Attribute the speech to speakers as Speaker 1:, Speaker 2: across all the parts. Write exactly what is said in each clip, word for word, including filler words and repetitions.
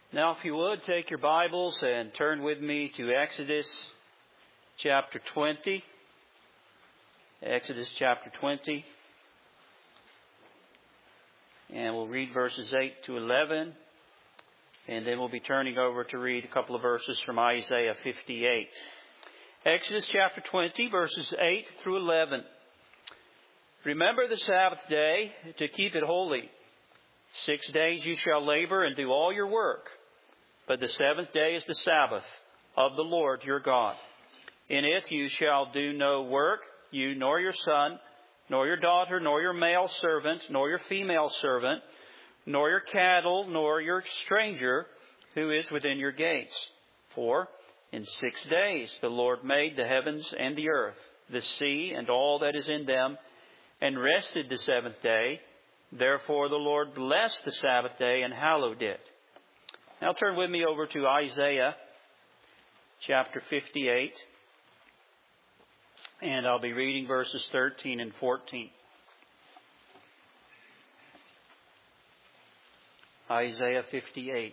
Speaker 1: Now, if you would, take your Bibles and turn with me to Exodus chapter twenty. Exodus chapter twenty. And we'll read verses eight to eleven. And then we'll be turning over to read a couple of verses from Isaiah fifty-eight. Exodus chapter twenty, verses eight through eleven. Remember the Sabbath day to keep it holy. Six days you shall labor and do all your work. But the seventh day is the Sabbath of the Lord your God. In it you shall do no work, you nor your son, nor your daughter, nor your male servant, nor your female servant, nor your cattle, nor your stranger who is within your gates. For in six days the Lord made the heavens and the earth, the sea and all that is in them, and rested the seventh day. Therefore the Lord blessed the Sabbath day and hallowed it. Now turn with me over to Isaiah chapter fifty-eight. And I'll be reading verses thirteen and fourteen. Isaiah fifty-eight.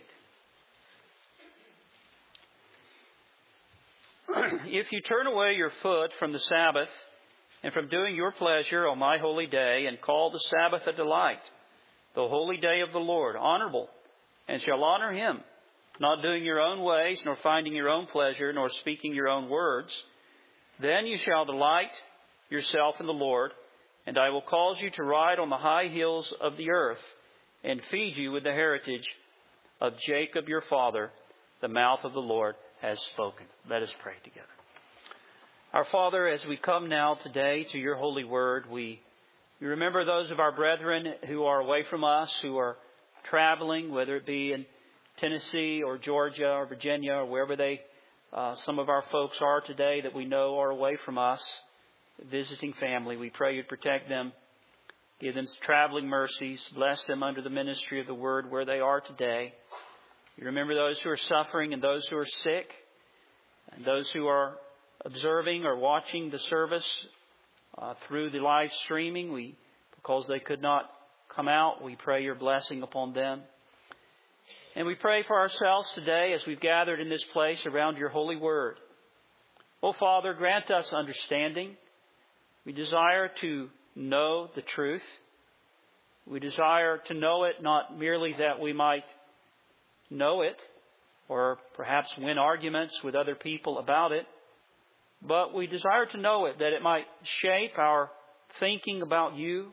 Speaker 1: If you turn away your foot from the Sabbath and from doing your pleasure on my holy day, and call the Sabbath a delight, the holy day of the Lord, honorable, and shall honor him, not doing your own ways, nor finding your own pleasure, nor speaking your own words, then you shall delight yourself in the Lord, and I will cause you to ride on the high hills of the earth, and feed you with the heritage of Jacob your father. The mouth of the Lord has spoken. Let us pray together. Our Father, as we come now today to your holy word, we, we remember those of our brethren who are away from us, who are traveling, whether it be in Tennessee or Georgia or Virginia or wherever they, uh, some of our folks are today that we know are away from us, visiting family. We pray you'd protect them, give them traveling mercies, bless them under the ministry of the word where they are today. You remember those who are suffering and those who are sick, and those who are observing or watching the service uh, through the live streaming. We, because they could not come out, we pray your blessing upon them. And we pray for ourselves today as we've gathered in this place around your holy word. Oh, Father, grant us understanding. We desire to know the truth. We desire to know it not merely that we might know it or perhaps win arguments with other people about it, but we desire to know it that it might shape our thinking about you,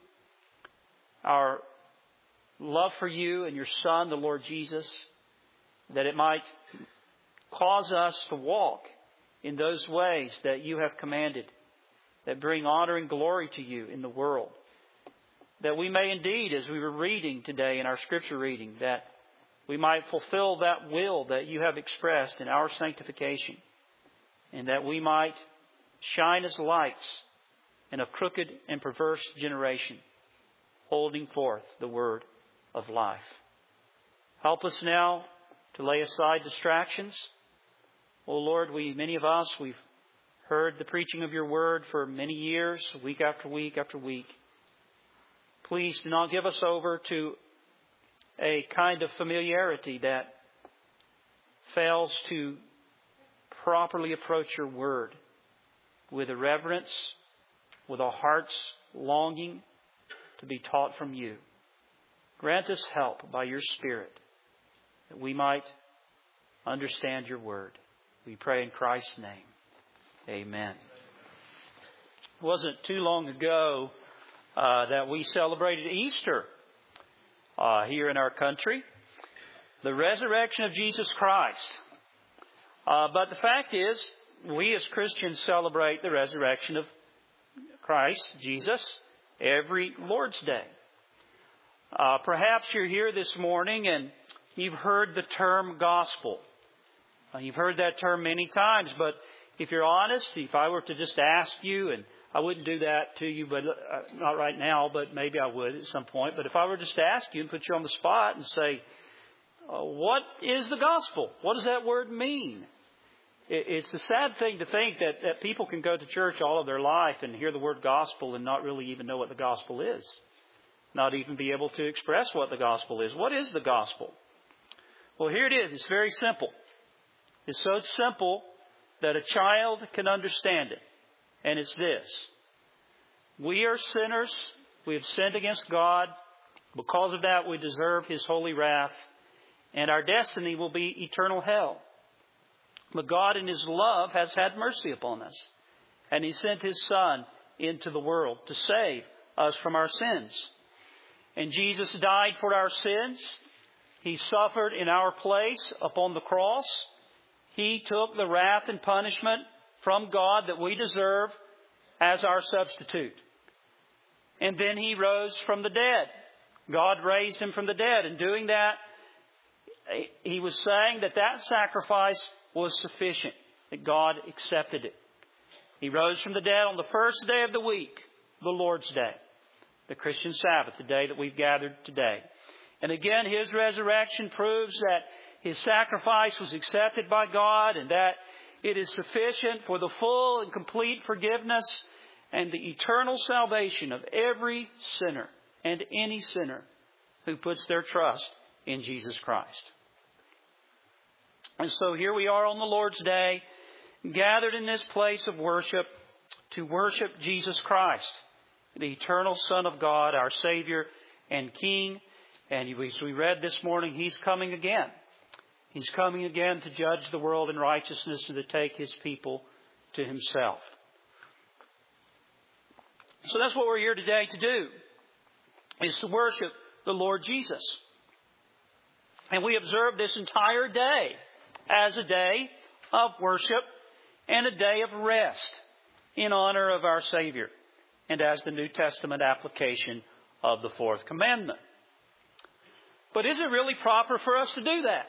Speaker 1: our love for you and your Son, the Lord Jesus, that it might cause us to walk in those ways that you have commanded, that bring honor and glory to you in the world. That we may indeed, as we were reading today in our scripture reading, that we might fulfill that will that you have expressed in our sanctification, and that we might shine as lights in a crooked and perverse generation, holding forth the word of life. Help us now to lay aside distractions. Oh Lord, we, many of us, we've heard the preaching of your word for many years, week after week after week. Please do not give us over to a kind of familiarity that fails to properly approach your word with a reverence, with a heart's longing to be taught from you. Grant us help by your Spirit that we might understand your word. We pray in Christ's name. Amen. It wasn't too long ago uh, that we celebrated Easter uh, here in our country, the resurrection of Jesus Christ. Uh, but the fact is, we as Christians celebrate the resurrection of Christ, Jesus, every Lord's Day. Uh, perhaps you're here this morning and you've heard the term gospel. Uh, you've heard that term many times, but if you're honest, if I were to just ask you, and I wouldn't do that to you, but uh, not right now, but maybe I would at some point. But if I were just to ask you and put you on the spot and say, uh, what is the gospel? What does that word mean? It's a sad thing to think that, that people can go to church all of their life and hear the word gospel and not really even know what the gospel is. Not even be able to express what the gospel is. What is the gospel? Well, here it is. It's very simple. It's so simple that a child can understand it. And it's this. We are sinners. We have sinned against God. Because of that, we deserve His holy wrath. And our destiny will be eternal hell. But God in His love has had mercy upon us. And He sent His Son into the world to save us from our sins. And Jesus died for our sins. He suffered in our place upon the cross. He took the wrath and punishment from God that we deserve as our substitute. And then He rose from the dead. God raised Him from the dead. And doing that, He was saying that that sacrifice was sufficient, that God accepted it. He rose from the dead on the first day of the week, the Lord's Day, the Christian Sabbath, the day that we've gathered today. And again, His resurrection proves that His sacrifice was accepted by God and that it is sufficient for the full and complete forgiveness and the eternal salvation of every sinner and any sinner who puts their trust in Jesus Christ. And so here we are on the Lord's Day, gathered in this place of worship to worship Jesus Christ, the eternal Son of God, our Savior and King. And as we read this morning, He's coming again. He's coming again to judge the world in righteousness and to take His people to Himself. So that's what we're here today to do, is to worship the Lord Jesus. And we observe this entire day as a day of worship and a day of rest in honor of our Savior, and as the New Testament application of the fourth commandment. But is it really proper for us to do that?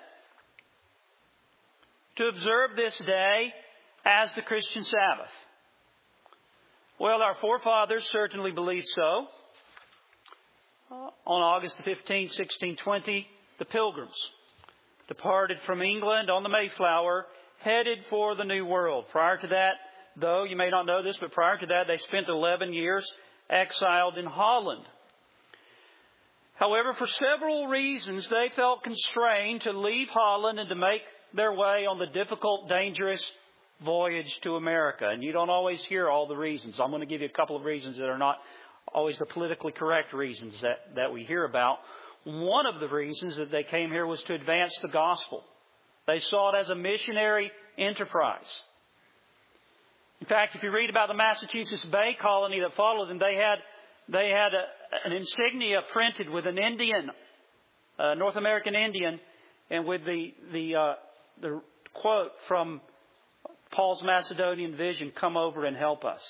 Speaker 1: To observe this day as the Christian Sabbath? Well, our forefathers certainly believed so. Uh, on August the fifteenth, sixteen twenty, the Pilgrims departed from England on the Mayflower, headed for the New World. Prior to that, though, you may not know this, but prior to that, they spent eleven years exiled in Holland. However, for several reasons, they felt constrained to leave Holland and to make their way on the difficult, dangerous voyage to America. And you don't always hear all the reasons. I'm going to give you a couple of reasons that are not always the politically correct reasons that, that we hear about. One of the reasons that they came here was to advance the gospel. They saw it as a missionary enterprise. In fact, if you read about the Massachusetts Bay Colony that followed them, they had they had a, an insignia printed with an Indian, a North American Indian, and with the the uh, the quote from Paul's Macedonian vision, "Come over and help us."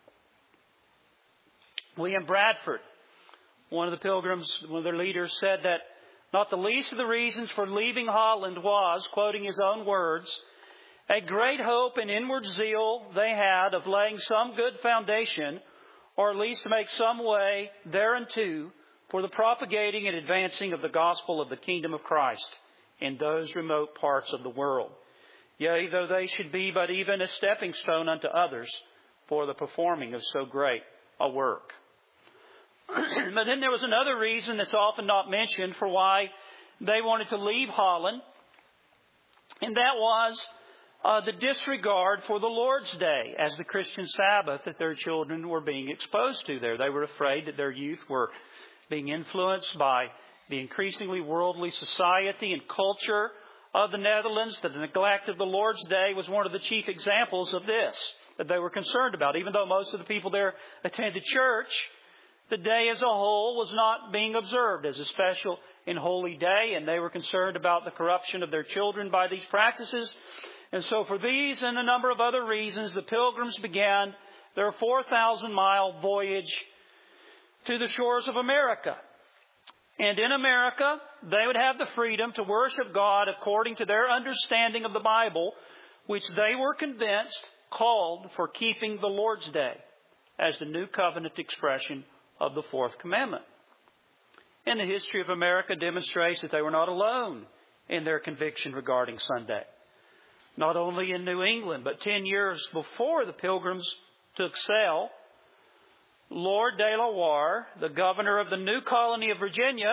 Speaker 1: William Bradford, one of the Pilgrims, one of their leaders, said that not the least of the reasons for leaving Holland was, quoting his own words, a great hope and inward zeal they had of laying some good foundation, or at least to make some way thereunto for the propagating and advancing of the gospel of the kingdom of Christ in those remote parts of the world. Yea, though they should be but even a stepping stone unto others for the performing of so great a work. But then there was another reason that's often not mentioned for why they wanted to leave Holland, and that was uh, the disregard for the Lord's Day as the Christian Sabbath that their children were being exposed to there. They were afraid that their youth were being influenced by the increasingly worldly society and culture of the Netherlands. That the neglect of the Lord's Day was one of the chief examples of this that they were concerned about. Even though most of the people there attended church, the day as a whole was not being observed as a special and holy day, and they were concerned about the corruption of their children by these practices. And so for these and a number of other reasons, the Pilgrims began their four thousand mile voyage to the shores of America. And in America, they would have the freedom to worship God according to their understanding of the Bible, which they were convinced called for keeping the Lord's Day as the new covenant expression of the fourth commandment. And the history of America demonstrates that they were not alone in their conviction regarding Sunday. Not only in New England, but ten years before the Pilgrims took sail, Lord De La Warr, the governor of the new colony of Virginia,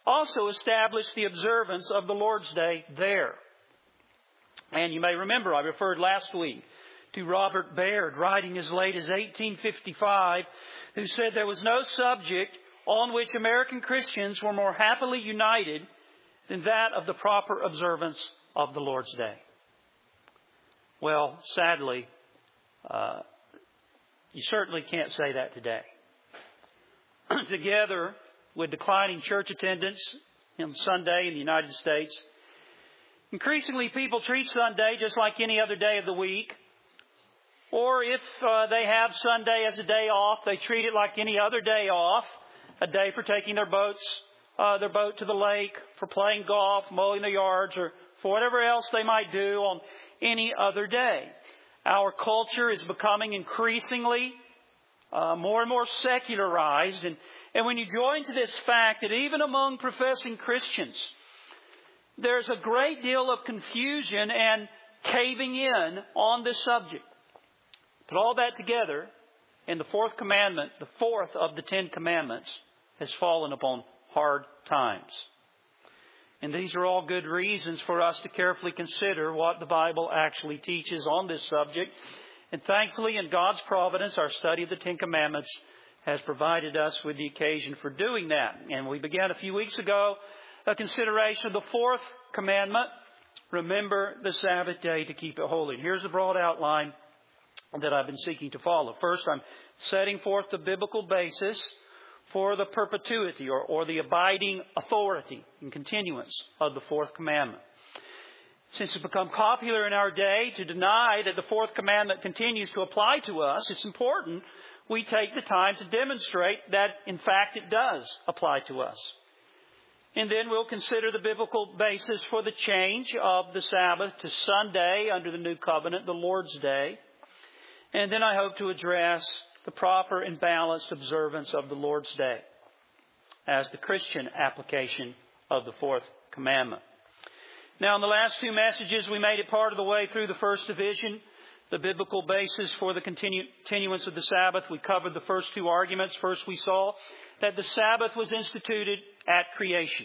Speaker 1: also established the observance of the Lord's Day there. And you may remember, I referred last week to Robert Baird, writing as late as eighteen fifty-five, who said there was no subject on which American Christians were more happily united than that of the proper observance of the Lord's Day. Well, sadly, uh, you certainly can't say that today. Together with declining church attendance on Sunday in the United States, increasingly people treat Sunday just like any other day of the week. Or if uh, they have Sunday as a day off, they treat it like any other day off, a day for taking their boats, uh, their boat to the lake, for playing golf, mowing their yards, or for whatever else they might do on any other day. Our culture is becoming increasingly uh, more and more secularized. And, and when you join to this fact that even among professing Christians, there's a great deal of confusion and caving in on this subject. Put all that together, and the fourth commandment, the fourth of the Ten Commandments, has fallen upon hard times. And these are all good reasons for us to carefully consider what the Bible actually teaches on this subject. And thankfully, in God's providence, our study of the Ten Commandments has provided us with the occasion for doing that. And we began a few weeks ago a consideration of the fourth commandment: remember the Sabbath day to keep it holy. And here's the broad outline that I've been seeking to follow. First, I'm setting forth the biblical basis for the perpetuity or, or the abiding authority and continuance of the fourth commandment. Since it's become popular in our day to deny that the fourth commandment continues to apply to us, it's important we take the time to demonstrate that, in fact, it does apply to us. And then we'll consider the biblical basis for the change of the Sabbath to Sunday under the New Covenant, the Lord's Day. And then I hope to address the proper and balanced observance of the Lord's Day as the Christian application of the fourth commandment. Now, in the last two messages, we made it part of the way through the first division, the biblical basis for the continu- continuance of the Sabbath. We covered the first two arguments. First, we saw that the Sabbath was instituted at creation.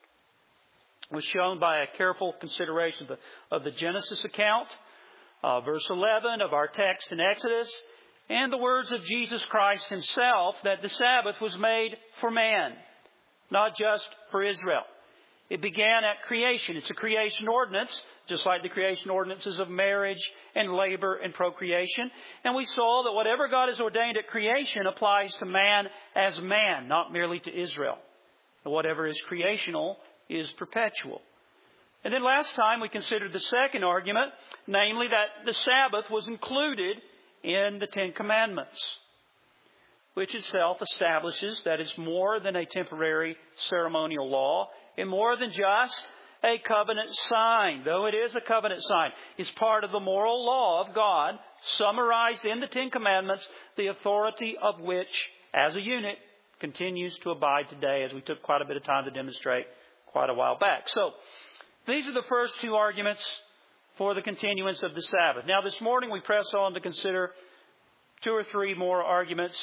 Speaker 1: It was shown by a careful consideration of the, of the Genesis account, uh, verse eleven of our text in Exodus, and the words of Jesus Christ Himself that the Sabbath was made for man, not just for Israel. It began at creation. It's a creation ordinance, just like the creation ordinances of marriage and labor and procreation. And we saw that whatever God has ordained at creation applies to man as man, not merely to Israel. And whatever is creational is perpetual. And then last time we considered the second argument, namely that the Sabbath was included in the Ten Commandments, which itself establishes that it's more than a temporary ceremonial law and more than just a covenant sign. Though it is a covenant sign, it's part of the moral law of God, summarized in the Ten Commandments, the authority of which, as a unit, continues to abide today, as we took quite a bit of time to demonstrate quite a while back. So, these are the first two arguments for the continuance of the Sabbath. Now, this morning we press on to consider two or three more arguments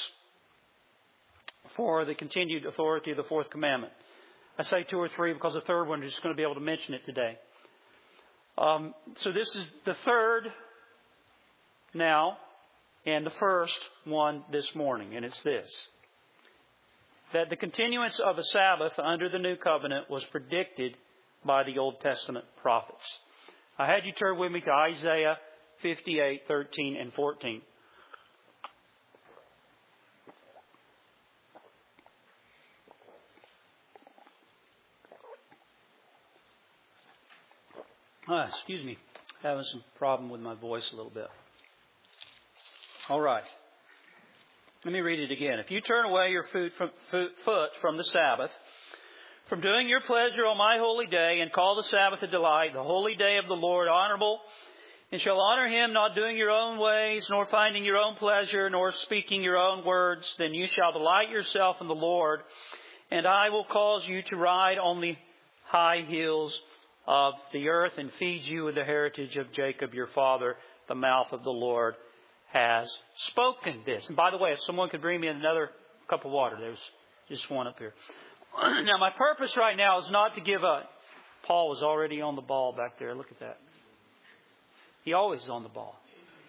Speaker 1: for the continued authority of the fourth commandment. I say two or three because the third one is just going to be able to mention it today. Um, so this is the third now and the first one this morning, and it's this: that the continuance of the Sabbath under the New Covenant was predicted by the Old Testament prophets. I had you turn with me to Isaiah fifty-eight, thirteen, and fourteen. Ah, excuse me, having some problem with my voice a little bit. All right. Let me read it again. If you turn away your foot from, foot from the Sabbath, from doing your pleasure on my holy day, and call the Sabbath a delight, the holy day of the Lord honorable, and shall honor Him, not doing your own ways, nor finding your own pleasure, nor speaking your own words, then you shall delight yourself in the Lord, and I will cause you to ride on the high hills of the earth and feed you with the heritage of Jacob your father. The mouth of the Lord has spoken this. And by the way, if someone could bring me another cup of water, there's just one up here. Now, my purpose right now is not to give a... Paul was already on the ball back there. Look at that. He always is on the ball.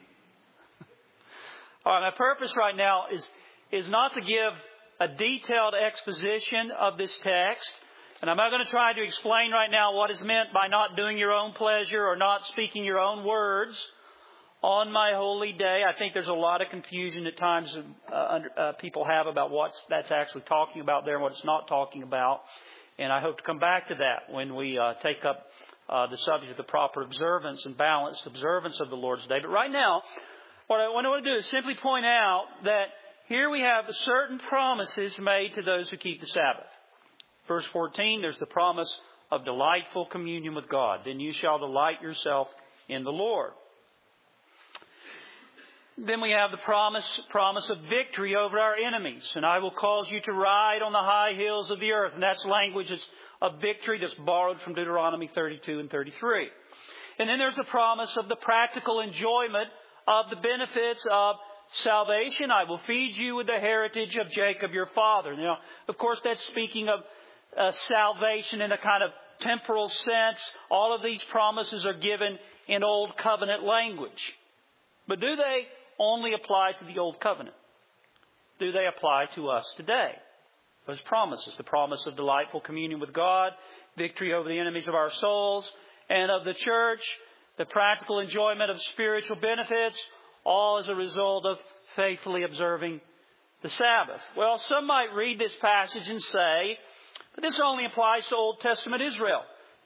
Speaker 1: All right, my purpose right now is, is not to give a detailed exposition of this text. And I'm not going to try to explain right now what is meant by not doing your own pleasure or not speaking your own words on my holy day. I think there's a lot of confusion at times uh, under, uh, people have about what that's actually talking about there and what it's not talking about. And I hope to come back to that when we uh, take up uh, the subject of the proper observance and balanced observance of the Lord's Day. But right now, what I, what I want to do is simply point out that here we have certain promises made to those who keep the Sabbath. Verse fourteen, there's the promise of delightful communion with God. Then you shall delight yourself in the Lord. Then we have the promise, promise of victory over our enemies. And I will cause you to ride on the high hills of the earth. And that's language that's of victory that's borrowed from Deuteronomy thirty-two and thirty-three. And then there's the promise of the practical enjoyment of the benefits of salvation. I will feed you with the heritage of Jacob your father. Now, of course, that's speaking of uh, salvation in a kind of temporal sense. All of these promises are given in Old Covenant language. But do they only apply to the Old Covenant? Do they apply to us today? Those promises, the promise of delightful communion with God, victory over the enemies of our souls and of the church, the practical enjoyment of spiritual benefits, all as a result of faithfully observing the Sabbath. Well, some might read this passage and say, but this only applies to Old Testament Israel.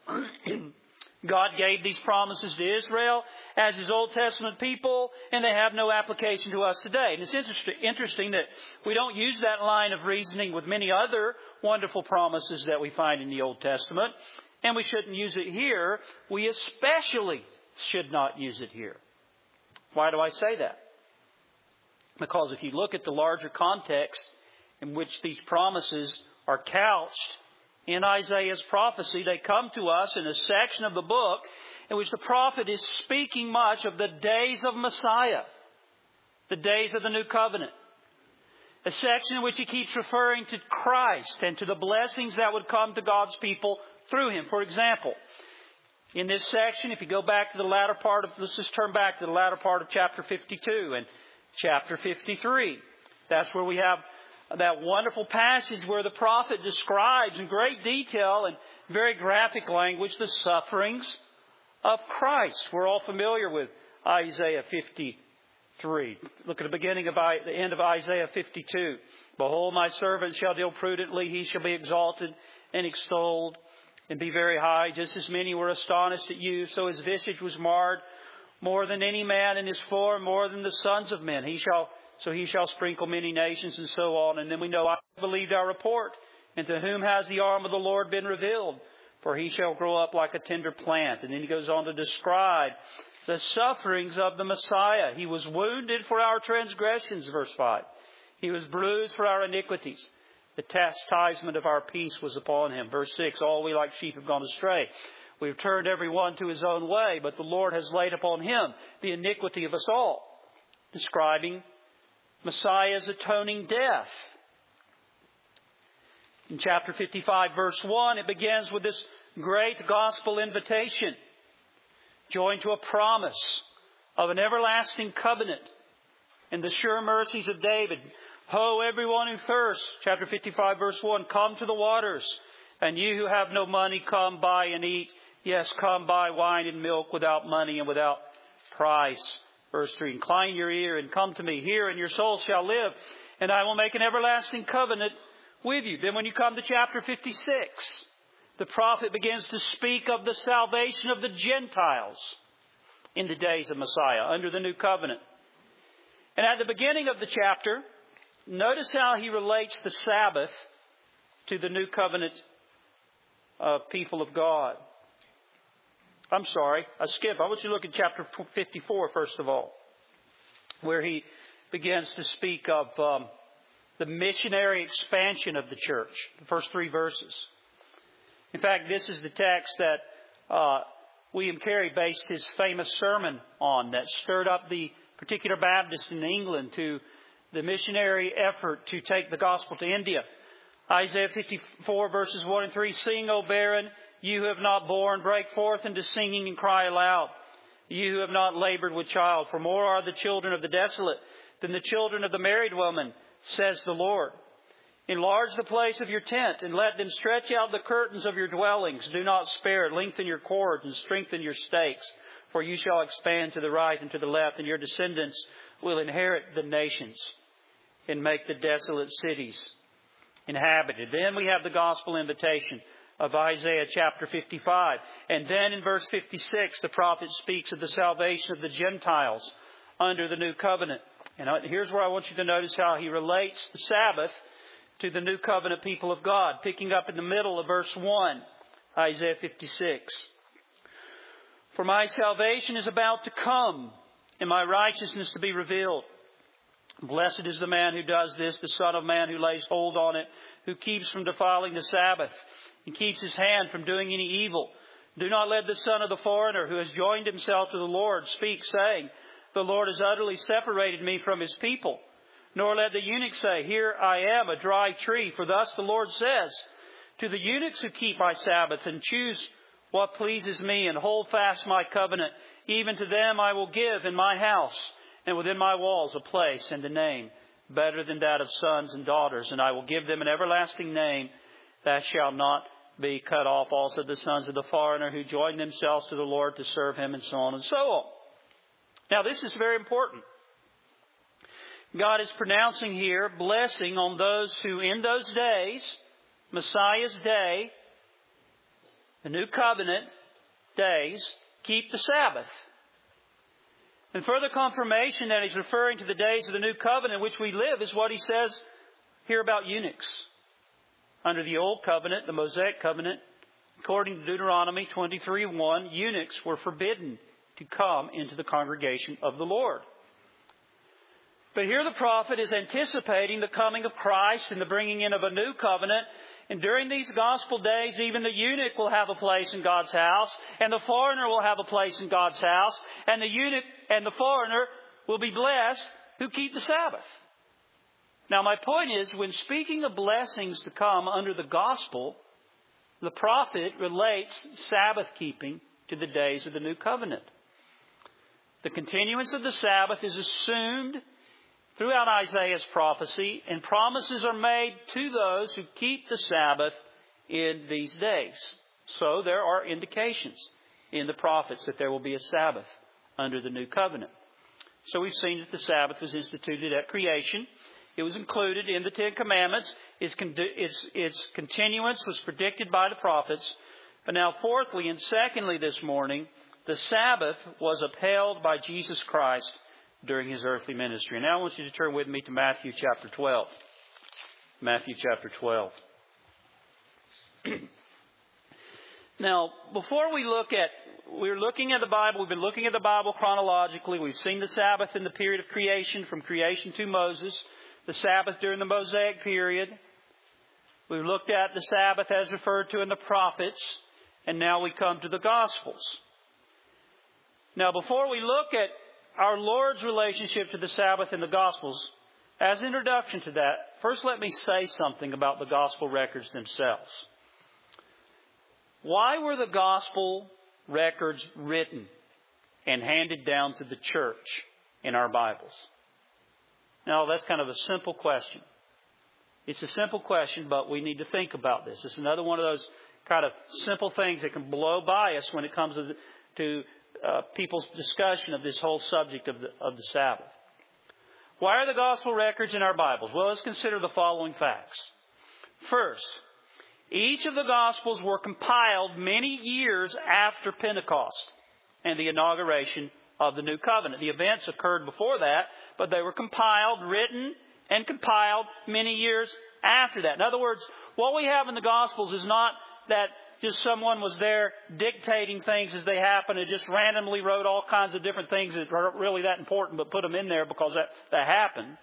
Speaker 1: God gave these promises to Israel as His Old Testament people, and they have no application to us today. And it's interesting, interesting that we don't use that line of reasoning with many other wonderful promises that we find in the Old Testament, and we shouldn't use it here. We especially should not use it here. Why do I say that? Because if you look at the larger context in which these promises are couched in Isaiah's prophecy, they come to us in a section of the book in which the prophet is speaking much of the days of Messiah, the days of the New Covenant. A section in which he keeps referring to Christ and to the blessings that would come to God's people through Him. For example, in this section, if you go back to the latter part of, let's just turn back to the latter part of chapter fifty-two and chapter fifty-three. That's where we have that wonderful passage where the prophet describes in great detail and very graphic language the sufferings of Christ. We're all familiar with Isaiah fifty-three. Look at the beginning of the end of Isaiah fifty-two. Behold, my servant shall deal prudently; he shall be exalted and extolled, and be very high. Just as many were astonished at you, so his visage was marred more than any man, in his form more than the sons of men. He shall, so he shall sprinkle many nations, and so on. And then we know, I believed our report, and to whom has the arm of the Lord been revealed? For he shall grow up like a tender plant. And then he goes on to describe the sufferings of the Messiah. He was wounded for our transgressions, verse five. He was bruised for our iniquities. The chastisement of our peace was upon him. Verse six, all we like sheep have gone astray. We have turned every one to his own way, but the Lord has laid upon him the iniquity of us all. Describing Messiah's atoning death. In chapter fifty-five, verse one, it begins with this great gospel invitation, joined to a promise of an everlasting covenant and the sure mercies of David. Ho, everyone who thirsts, chapter fifty-five, verse one, come to the waters, and you who have no money, come buy and eat. Yes, come buy wine and milk without money and without price. Verse three, incline your ear and come to me. Hear, and your soul shall live, and I will make an everlasting covenant with you. Then when you come to chapter fifty-six, the prophet begins to speak of the salvation of the Gentiles in the days of Messiah under the new covenant. And at the beginning of the chapter, notice how he relates the Sabbath to the new covenant uh, people of God. I'm sorry, I skipped. I want you to look at chapter fifty-four first of all, where he begins to speak of um, the missionary expansion of the church, the first three verses. In fact, this is the text that uh, William Carey based his famous sermon on, that stirred up the particular Baptists in England to the missionary effort to take the gospel to India. Isaiah fifty-four verses one and three, Sing, O barren, you who have not borne, break forth into singing and cry aloud, you who have not labored with child. For more are the children of the desolate than the children of the married woman, says the Lord. Enlarge the place of your tent, and let them stretch out the curtains of your dwellings. Do not spare, lengthen your cords, and strengthen your stakes. For you shall expand to the right and to the left, and your descendants will inherit the nations and make the desolate cities inhabited. Then we have the gospel invitation of Isaiah chapter fifty-five. And then in verse fifty-six, the prophet speaks of the salvation of the Gentiles under the new covenant. And here's where I want you to notice how he relates the Sabbath to the new covenant people of God. Picking up in the middle of verse one, Isaiah fifty-six. For my salvation is about to come, and my righteousness to be revealed. Blessed is the man who does this, the Son of Man who lays hold on it, who keeps from defiling the Sabbath, and keeps his hand from doing any evil. Do not let the son of the foreigner who has joined himself to the Lord speak, saying, The Lord has utterly separated me from his people. Nor let the eunuch say, Here I am, a dry tree. For thus the Lord says, To the eunuchs who keep my Sabbath and choose what pleases me and hold fast my covenant, even to them I will give in my house and within my walls a place and a name better than that of sons and daughters. And I will give them an everlasting name that shall not be cut off. Also the sons of the foreigner who join themselves to the Lord to serve him, and so on and so on. Now this is very important. God is pronouncing here blessing on those who in those days, Messiah's day, the new covenant days, keep the Sabbath. And further confirmation that he's referring to the days of the new covenant in which we live is what he says here about eunuchs. Under the old covenant, the Mosaic covenant, according to Deuteronomy twenty-three one, eunuchs were forbidden to come into the congregation of the Lord. But here the prophet is anticipating the coming of Christ and the bringing in of a new covenant. And during these gospel days, even the eunuch will have a place in God's house, and the foreigner will have a place in God's house, and the eunuch and the foreigner will be blessed who keep the Sabbath. Now my point is, when speaking of blessings to come under the gospel, the prophet relates Sabbath keeping to the days of the new covenant. The continuance of the Sabbath is assumed throughout Isaiah's prophecy, and promises are made to those who keep the Sabbath in these days. So there are indications in the prophets that there will be a Sabbath under the new covenant. So we've seen that the Sabbath was instituted at creation. It was included in the Ten Commandments. Its, its, its continuance was predicted by the prophets. But now fourthly and secondly this morning, the Sabbath was upheld by Jesus Christ during his earthly ministry. And now I want you to turn with me to Matthew chapter twelve. Matthew chapter twelve. Now, before we look at, we're looking at the Bible, we've been looking at the Bible chronologically. We've seen the Sabbath in the period of creation, from creation to Moses. The Sabbath during the Mosaic period. We've looked at the Sabbath as referred to in the prophets. And now we come to the Gospels. Now, before we look at our Lord's relationship to the Sabbath in the Gospels, as introduction to that, first let me say something about the Gospel records themselves. Why were the Gospel records written and handed down to the church in our Bibles? Now, that's kind of a simple question. It's a simple question, but we need to think about this. It's another one of those kind of simple things that can blow by us when it comes to, the, to Uh, people's discussion of this whole subject of the, of the Sabbath. Why are the gospel records in our Bibles? Well, let's consider the following facts. First, each of the gospels were compiled many years after Pentecost and the inauguration of the new covenant. The events occurred before that, but they were compiled, written, and compiled many years after that. In other words, what we have in the gospels is not that just someone was there dictating things as they happen and just randomly wrote all kinds of different things that aren't really that important, but put them in there because that, that happened.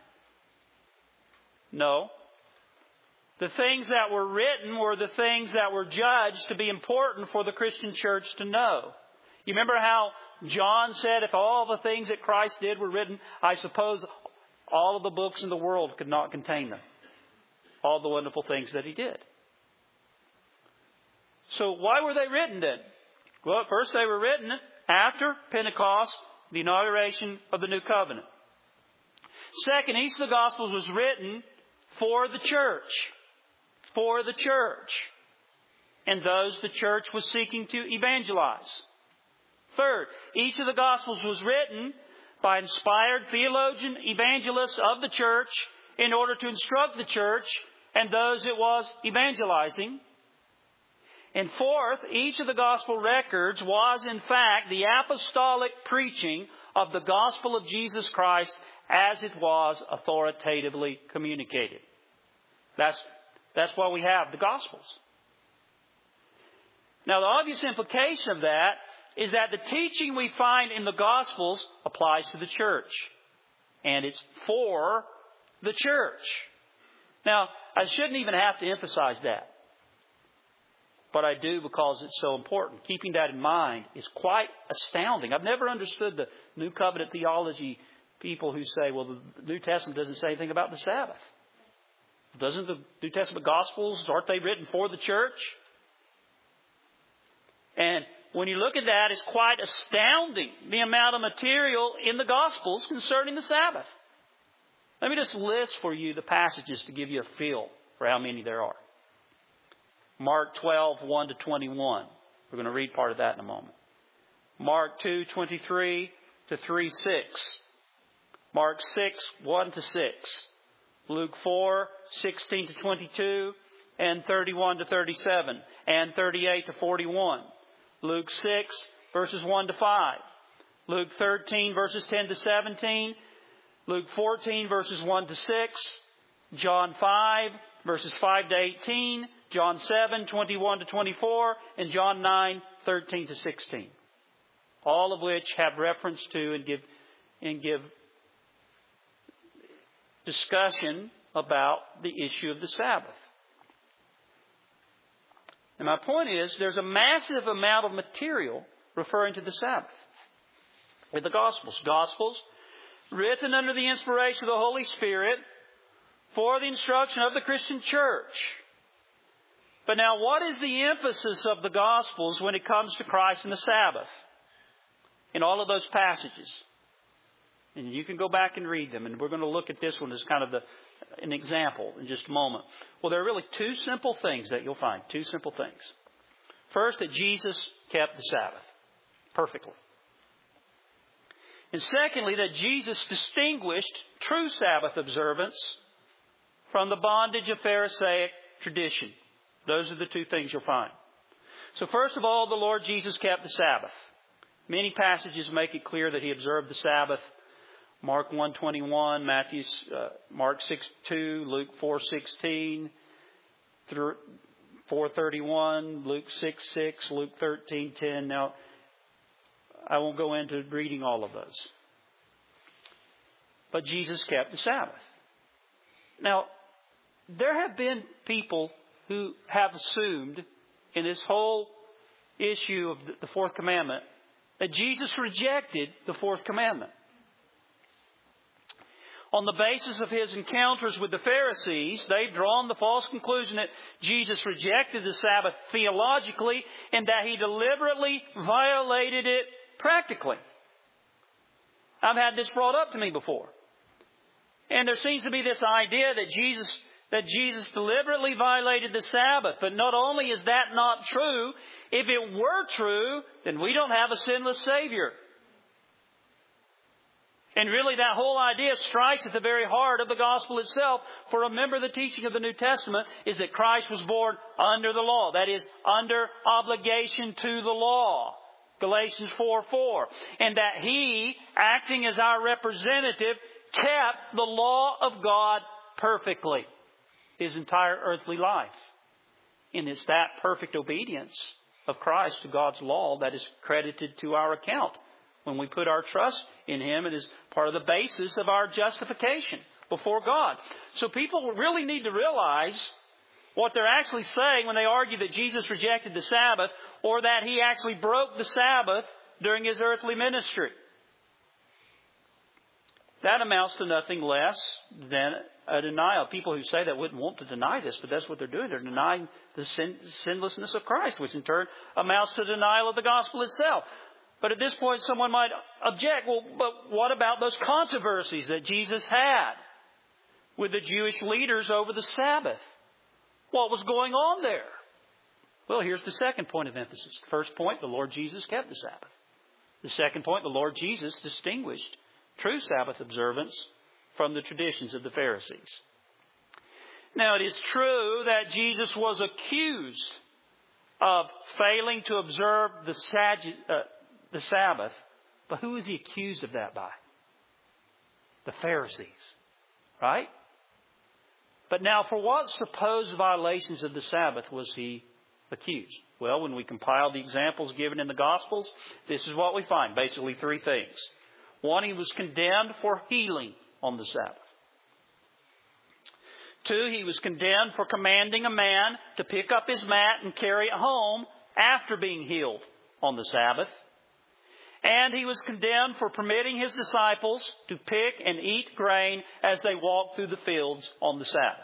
Speaker 1: No. The things that were written were the things that were judged to be important for the Christian church to know. You remember how John said, if all the things that Christ did were written, I suppose all of the books in the world could not contain them. all the wonderful things that He did. So why were they written then? Well, first they were written after Pentecost, the inauguration of the New Covenant. Second, each of the Gospels was written for the church. For the church. And those the church was seeking to evangelize. Third, each of the Gospels was written by inspired theologian evangelists of the church in order to instruct the church and those it was evangelizing. And fourth, each of the Gospel records was in fact the apostolic preaching of the gospel of Jesus Christ as it was authoritatively communicated. That's, that's why we have the Gospels. Now, the obvious implication of that is that the teaching we find in the Gospels applies to the church. And it's for the church. Now, I shouldn't even have to emphasize that. But I do because it's so important. Keeping that in mind is quite astounding. I've never understood the New Covenant theology people who say, well, the New Testament doesn't say anything about the Sabbath. Doesn't the New Testament Gospels, aren't they written for the church? And when you look at that, it's quite astounding the amount of material in the Gospels concerning the Sabbath. Let me just list for you the passages to give you a feel for how many there are. Mark twelve, one to twenty-one. We're going to read part of that in a moment. Mark two, twenty-three to three, six. Mark six, one to six. Luke four, sixteen to twenty-two and thirty-one to thirty-seven and thirty-eight to forty-one. Luke six, verses one to five. Luke thirteen, verses ten to seventeen. Luke fourteen, verses one to six. John five, verses five to eighteen. John seven, twenty-one to twenty-four. And John nine, thirteen to sixteen. All of which have reference to and give, and give discussion about the issue of the Sabbath. And my point is, there's a massive amount of material referring to the Sabbath with the Gospels. Gospels written under the inspiration of the Holy Spirit for the instruction of the Christian church. But now, what is the emphasis of the Gospels when it comes to Christ and the Sabbath? In all of those passages. And you can go back and read them. And we're going to look at this one as kind of the, an example in just a moment. Well, there are really two simple things that you'll find. Two simple things. First, that Jesus kept the Sabbath perfectly. And secondly, that Jesus distinguished true Sabbath observance from the bondage of Pharisaic tradition. Those are the two things you'll find. So first of all, the Lord Jesus kept the Sabbath. Many passages make it clear that He observed the Sabbath. Mark one twenty-one, Matthew, uh, Mark six two, Luke four sixteen, four thirty-one, Luke six six, Luke thirteen ten. Now, I won't go into reading all of those. But Jesus kept the Sabbath. Now, there have been people who have assumed in this whole issue of the fourth commandment that Jesus rejected the fourth commandment. On the basis of His encounters with the Pharisees, they've drawn the false conclusion that Jesus rejected the Sabbath theologically and that He deliberately violated it practically. I've had this brought up to me before. And there seems to be this idea that Jesus that Jesus deliberately violated the Sabbath. But not only is that not true, if it were true, then we don't have a sinless Savior. And really that whole idea strikes at the very heart of the gospel itself. For remember, the teaching of the New Testament is that Christ was born under the law. That is, under obligation to the law. Galatians four four. And that He, acting as our representative, kept the law of God perfectly His entire earthly life. And it's that perfect obedience of Christ to God's law that is credited to our account. When we put our trust in Him, it is part of the basis of our justification before God. So people really need to realize what they're actually saying when they argue that Jesus rejected the Sabbath or that He actually broke the Sabbath during His earthly ministry. That amounts to nothing less than a denial. People who say that wouldn't want to deny this, but that's what they're doing. They're denying the sin, sinlessness of Christ, which in turn amounts to denial of the gospel itself. But at this point, someone might object, well, but what about those controversies that Jesus had with the Jewish leaders over the Sabbath? What was going on there? Well, here's the second point of emphasis. First point, the Lord Jesus kept the Sabbath. The second point, the Lord Jesus distinguished true Sabbath observance from the traditions of the Pharisees. Now, it is true that Jesus was accused of failing to observe the, Sag- uh, the Sabbath. But who is he accused of that by? The Pharisees. Right? But now, for what supposed violations of the Sabbath was he accused? Well, when we compile the examples given in the Gospels, this is what we find. Basically three things. One, he was condemned for healing on the Sabbath. Two, he was condemned for commanding a man to pick up his mat and carry it home after being healed on the Sabbath. And he was condemned for permitting his disciples to pick and eat grain as they walked through the fields on the Sabbath.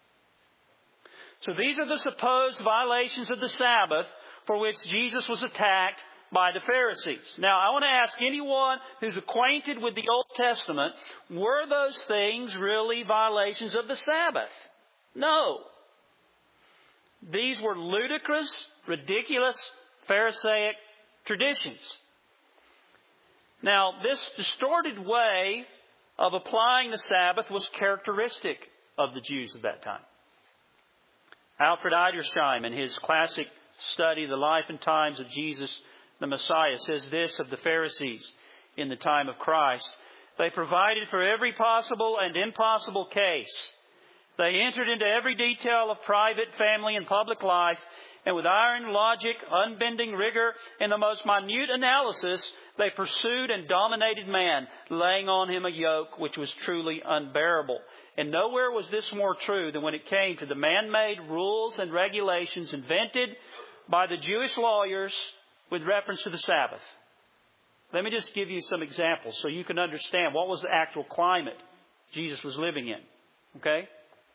Speaker 1: So these are the supposed violations of the Sabbath for which Jesus was attacked by the Pharisees. Now, I want to ask anyone who's acquainted with the Old Testament, were those things really violations of the Sabbath? No. These were ludicrous, ridiculous, Pharisaic traditions. Now, this distorted way of applying the Sabbath was characteristic of the Jews of that time. Alfred Edersheim, in his classic study, The Life and Times of Jesus the Messiah, says this of the Pharisees in the time of Christ: they provided for every possible and impossible case. They entered into every detail of private, family, and public life, and with iron logic, unbending rigor, and the most minute analysis, they pursued and dominated man, laying on him a yoke which was truly unbearable. And nowhere was this more true than when it came to the man-made rules and regulations invented by the Jewish lawyers with reference to the Sabbath. Let me just give you some examples so you can understand what was the actual climate Jesus was living in. Okay?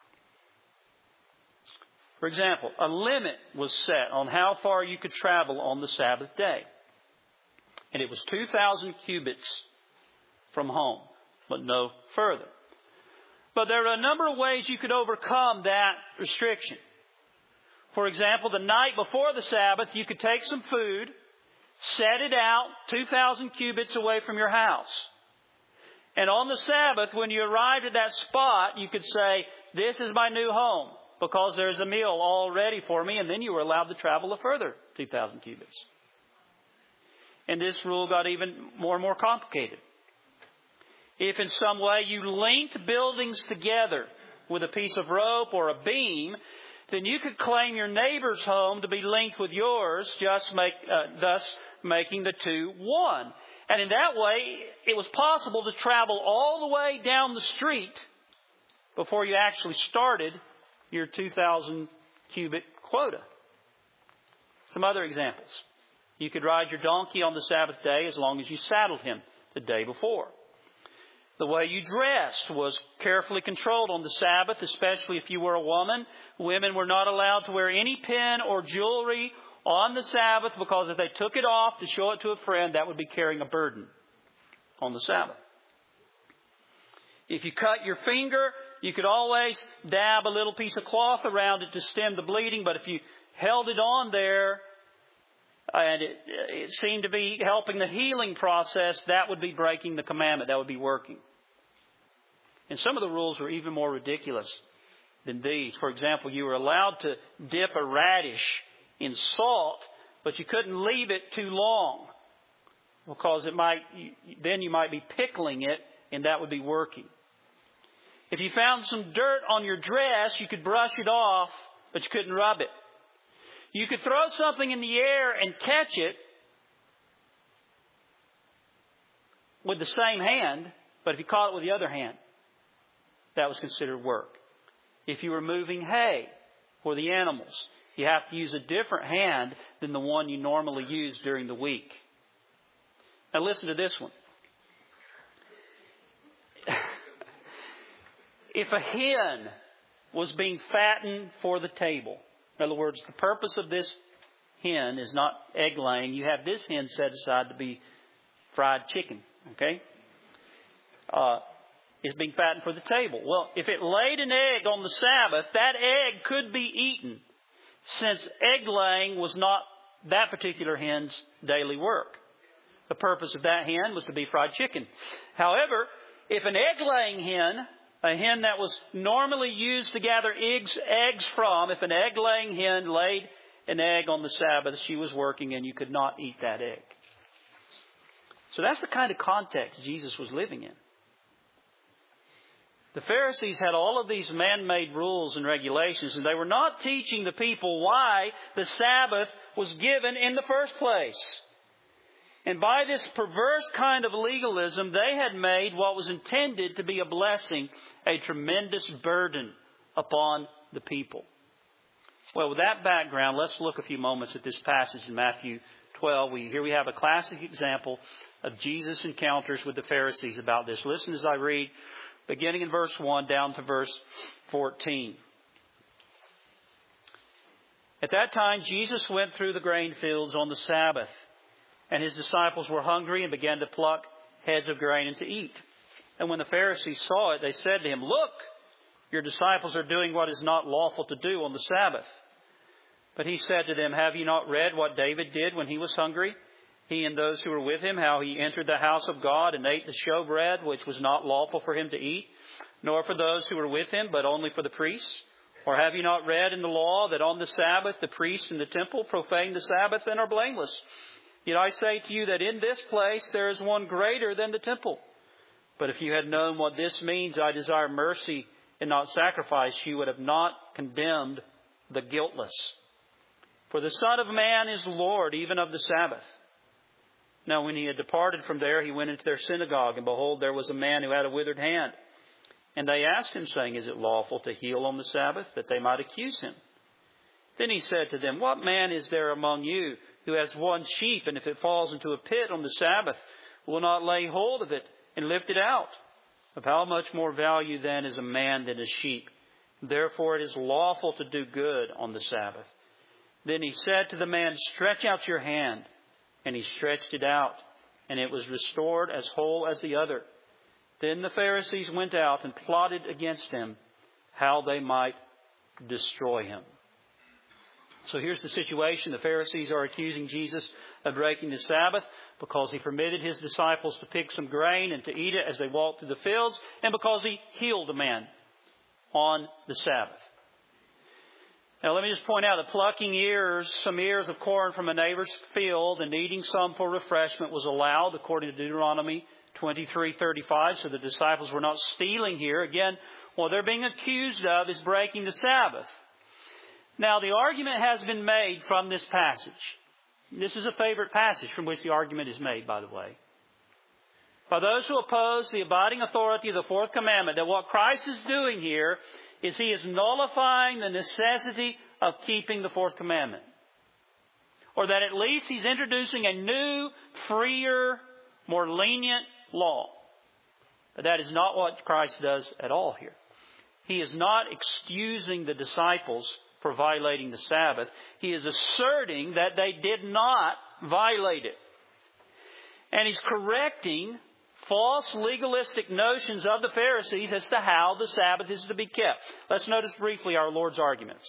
Speaker 1: For example, a limit was set on how far you could travel on the Sabbath day. And it was two thousand cubits from home, but no further. But there are a number of ways you could overcome that restriction. For example, the night before the Sabbath, you could take some food, set it out two thousand cubits away from your house. And on the Sabbath, when you arrived at that spot, you could say, "This is my new home, because there's a meal all ready for me," and then you were allowed to travel a further two thousand cubits. And this rule got even more and more complicated. If in some way you linked buildings together with a piece of rope or a beam, then you could claim your neighbor's home to be linked with yours, just make, uh, thus making the two one. And in that way, it was possible to travel all the way down the street before you actually started your two thousand cubit quota. Some other examples. You could ride your donkey on the Sabbath day as long as you saddled him the day before. The way you dressed was carefully controlled on the Sabbath, especially if you were a woman. Women were not allowed to wear any pin or jewelry on the Sabbath, because if they took it off to show it to a friend, that would be carrying a burden on the Sabbath. If you cut your finger, you could always dab a little piece of cloth around it to stem the bleeding, but if you held it on there and it, it seemed to be helping the healing process, that would be breaking the commandment. That would be working. And some of the rules were even more ridiculous than these. For example, you were allowed to dip a radish in salt, but you couldn't leave it too long, because it might then you might be pickling it, and that would be working. If you found some dirt on your dress, you could brush it off, but you couldn't rub it. You could throw something in the air and catch it with the same hand, but if you caught it with the other hand, that was considered work. If you were moving hay for the animals, you have to use a different hand than the one you normally use during the week. Now listen to this one. if a hen was being fattened for the table, in other words, the purpose of this hen is not egg laying. You have this hen set aside to be fried chicken, okay? Uh, is being fattened for the table. Well, if it laid an egg on the Sabbath, that egg could be eaten, since egg laying was not that particular hen's daily work. The purpose of that hen was to be fried chicken. However, if an egg-laying hen, a hen that was normally used to gather eggs, eggs from, if an egg-laying hen laid an egg on the Sabbath, she was working and you could not eat that egg. So that's the kind of context Jesus was living in. The Pharisees had all of these man-made rules and regulations, and they were not teaching the people why the Sabbath was given in the first place. And by this perverse kind of legalism, they had made what was intended to be a blessing a tremendous burden upon the people. Well, with that background, let's look a few moments at this passage in Matthew twelve. We, here we have a classic example of Jesus' encounters with the Pharisees about this. Listen as I read, beginning in verse one down to verse fourteen. At that time, Jesus went through the grain fields on the Sabbath, and his disciples were hungry and began to pluck heads of grain and to eat. And when the Pharisees saw it, they said to him, "Look, your disciples are doing what is not lawful to do on the Sabbath." But he said to them, "Have you not read what David did when he was hungry? He and those who were with him, how he entered the house of God and ate the showbread, which was not lawful for him to eat, nor for those who were with him, but only for the priests? Or have you not read in the law that on the Sabbath the priests in the temple profane the Sabbath and are blameless? Yet I say to you that in this place there is one greater than the temple. But if you had known what this means, I desire mercy and not sacrifice, you would have not condemned the guiltless. For the Son of Man is Lord even of the Sabbath." Now when he had departed from there, he went into their synagogue, and behold, there was a man who had a withered hand. And they asked him, saying, "Is it lawful to heal on the Sabbath?" that they might accuse him. Then he said to them, "What man is there among you who has one sheep, and if it falls into a pit on the Sabbath, will not lay hold of it and lift it out? Of how much more value then is a man than a sheep? Therefore it is lawful to do good on the Sabbath." Then he said to the man, "Stretch out your hand." And he stretched it out, and it was restored as whole as the other. Then the Pharisees went out and plotted against him how they might destroy him. So here's the situation. The Pharisees are accusing Jesus of breaking the Sabbath because he permitted his disciples to pick some grain and to eat it as they walked through the fields, and because he healed a man on the Sabbath. Now let me just point out that plucking ears, some ears of corn from a neighbor's field and eating some for refreshment was allowed according to Deuteronomy twenty-three thirty-five. So the disciples were not stealing here. Again, what they're being accused of is breaking the Sabbath. Now the argument has been made from this passage. This is a favorite passage from which the argument is made, by the way. By those who oppose the abiding authority of the fourth commandment, that what Christ is doing here is he is nullifying the necessity of keeping the fourth commandment. Or that at least he's introducing a new, freer, more lenient law. But that is not what Christ does at all here. He is not excusing the disciples for violating the Sabbath. He is asserting that they did not violate it. And he's correcting false legalistic notions of the Pharisees as to how the Sabbath is to be kept. Let's notice briefly our Lord's arguments.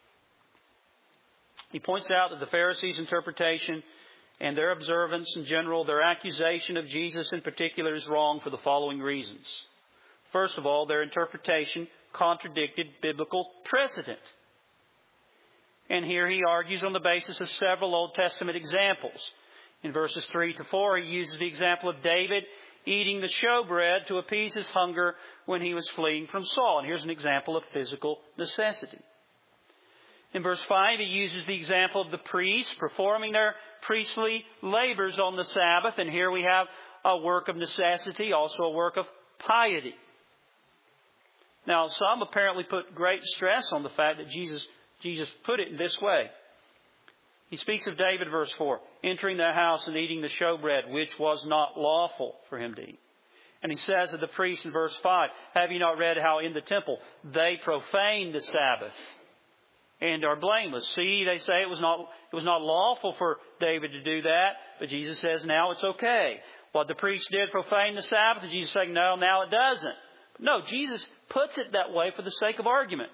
Speaker 1: He points out that the Pharisees' interpretation and their observance in general, their accusation of Jesus in particular, is wrong for the following reasons. First of all, their interpretation contradicted biblical precedent. And here he argues on the basis of several Old Testament examples. In verses three to four, he uses the example of David eating the showbread to appease his hunger when he was fleeing from Saul. And here's an example of physical necessity. In verse five, he uses the example of the priests performing their priestly labors on the Sabbath. And here we have a work of necessity, also a work of piety. Now, some apparently put great stress on the fact that Jesus, Jesus put it in this way. He speaks of David, verse four, entering the house and eating the showbread, which was not lawful for him to eat. And he says of the priests in verse five, have you not read how in the temple they profaned the Sabbath and are blameless? See, they say it was not it was not lawful for David to do that, but Jesus says now it's okay. What the priests did profane the Sabbath, and Jesus saying no, now it doesn't. No, Jesus puts it that way for the sake of argument.